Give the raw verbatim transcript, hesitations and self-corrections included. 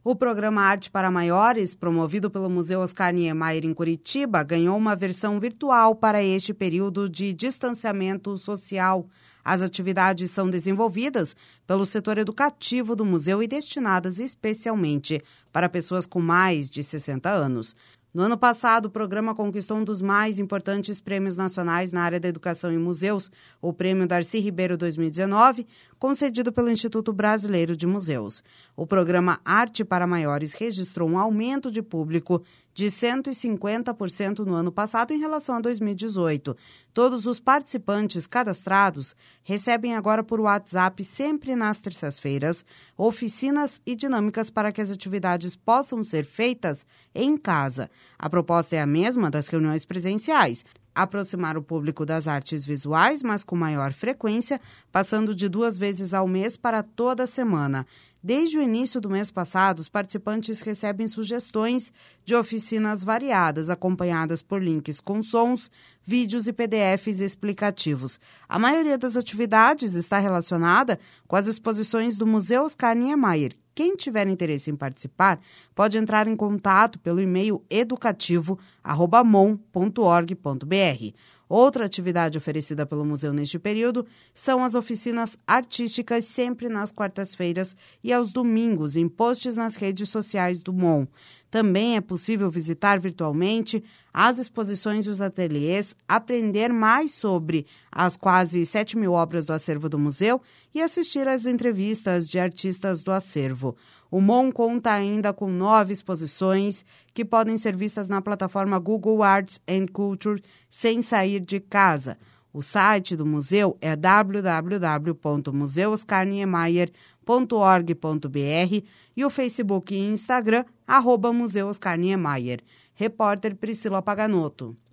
O programa Arte para Maiores, promovido pelo Museu Oscar Niemeyer em Curitiba, ganhou uma versão virtual para este período de distanciamento social. As atividades são desenvolvidas pelo setor educativo do museu e destinadas especialmente para pessoas com mais de sessenta anos. No ano passado, o programa conquistou um dos mais importantes prêmios nacionais na área da educação em museus, o Prêmio Darcy Ribeiro dois mil e dezenove, concedido pelo Instituto Brasileiro de Museus. O programa Arte para Maiores registrou um aumento de público de cento e cinquenta por cento no ano passado em relação a dois mil e dezoito. Todos os participantes cadastrados recebem agora por WhatsApp, sempre nas terças-feiras, oficinas e dinâmicas para que as atividades possam ser feitas em casa. A proposta é a mesma das reuniões presenciais, aproximar o público das artes visuais, mas com maior frequência, passando de duas vezes ao mês para toda semana. Desde o início do mês passado, os participantes recebem sugestões de oficinas variadas, acompanhadas por links com sons, vídeos e P D Fs explicativos. A maioria das atividades está relacionada com as exposições do Museu Oscar Niemeyer. Quem tiver interesse em participar, pode entrar em contato pelo e-mail educativo arroba mon ponto org ponto br. Outra atividade oferecida pelo museu neste período são as oficinas artísticas, sempre nas quartas-feiras e aos domingos, em posts nas redes sociais do M O N. Também é possível visitar virtualmente as exposições e os ateliês, aprender mais sobre as quase sete mil obras do acervo do museu e assistir às entrevistas de artistas do acervo. O M O N conta ainda com nove exposições que podem ser vistas na plataforma Google Arts and Culture sem sair de casa. O site do museu é w w w ponto museu oscar niemeyer ponto org ponto br e o Facebook e Instagram, arroba Museu Oscar Niemeyer. Repórter Priscila Paganotto.